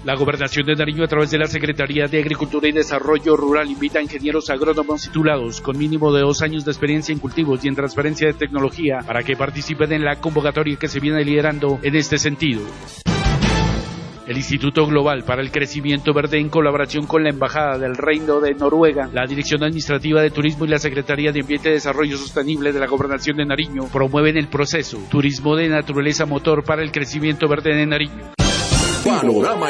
La Gobernación de Nariño, a través de la Secretaría de Agricultura y Desarrollo Rural, invita a ingenieros agrónomos titulados con mínimo de 2 años de experiencia en cultivos y en transferencia de tecnología para que participen en la convocatoria que se viene liderando en este sentido. El Instituto Global para el Crecimiento Verde, en colaboración con la Embajada del Reino de Noruega, la Dirección Administrativa de Turismo y la Secretaría de Ambiente y Desarrollo Sostenible de la Gobernación de Nariño, promueven el proceso Turismo de Naturaleza Motor para el Crecimiento Verde de Nariño. Panorama